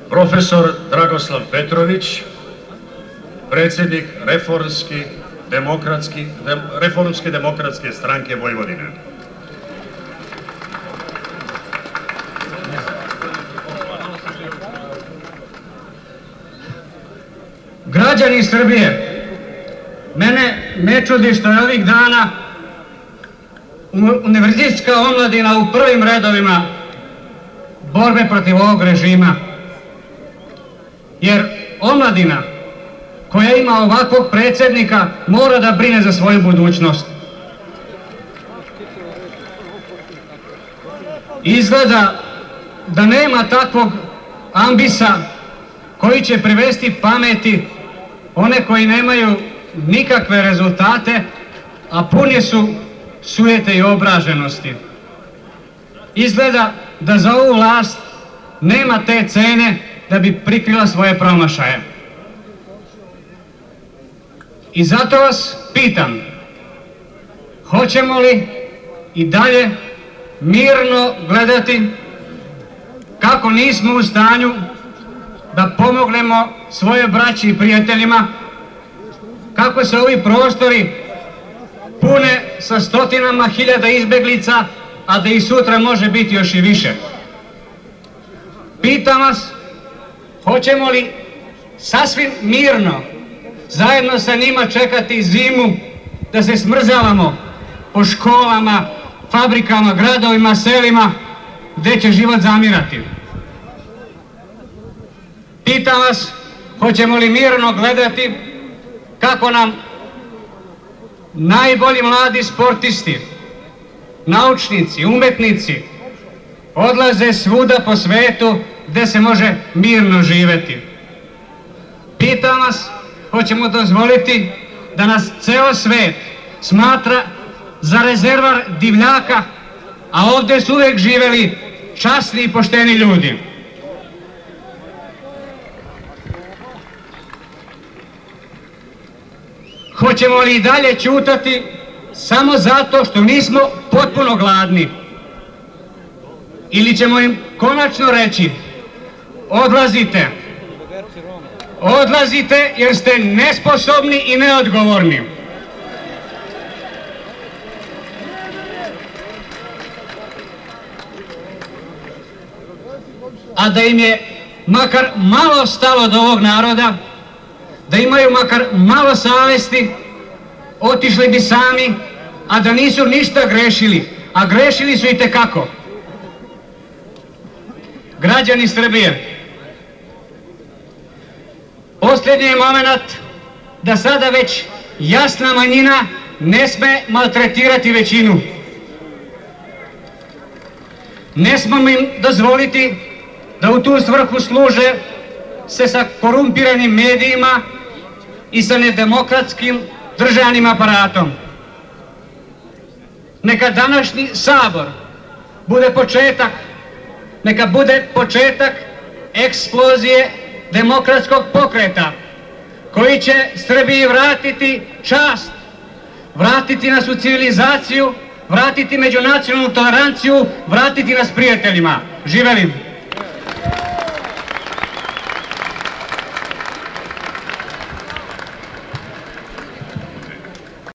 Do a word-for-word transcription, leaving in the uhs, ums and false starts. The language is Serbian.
Profesor Dragoslav Petrović, predsjednik Reformski demokratski, dem, Reformske demokratske stranke Vojvodine. Građani Srbije, mene ne čudi što je ovih dana univerzitetska omladina u prvim redovima borbe protiv ovog režima. Jer omladina koja ima ovakvog predsjednika mora da brine za svoju budućnost. Izgleda da nema takvog ambisa koji će privesti pameti one koji nemaju nikakve rezultate, a puni su sujete i obraženosti. Izgleda da za ovu vlast nema te cene da bi prikrila svoje promašaje. I zato vas pitam, hoćemo li i dalje mirno gledati kako nismo u stanju da pomognemo svoje braći i prijateljima, kako se ovi prostori pune sa stotinama hiljada izbeglica, a da i sutra može biti još i više. Pitam vas, hoćemo li sasvim mirno zajedno sa njima čekati zimu, da se smrzavamo po školama, fabrikama, gradovima, selima, gdje će život zamirati? Pitam vas, hoćemo li mirno gledati kako nam najbolji mladi sportisti, naučnici, umetnici odlaze svuda po svetu gdje se može mirno živjeti? Pitam vas, hoćemo dozvoliti da nas ceo svet smatra za rezervar divljaka, a ovdje su uvijek živjeli časni i pošteni ljudi? Hoćemo li i dalje ćutati samo zato što nismo potpuno gladni? Ili ćemo im konačno reći, odlazite, odlazite jer ste nesposobni i neodgovorni? A da im je makar malo stalo do ovog naroda, da imaju makar malo savesti, otišli bi sami, a da nisu ništa grešili, a grešili su i tekako. Građani Srbije, posljednji je moment da sada već jasna manjina ne sme maltretirati većinu. Ne smemo im dozvoliti da u tu svrhu služe se sa korumpiranim medijima i sa nedemokratskim državnim aparatom. Neka današnji sabor bude početak, neka bude početak eksplozije demokratskog pokreta koji će Srbiji vratiti čast, vratiti nas u civilizaciju, vratiti međunacionalnu toleranciju, vratiti nas prijateljima. Živeli!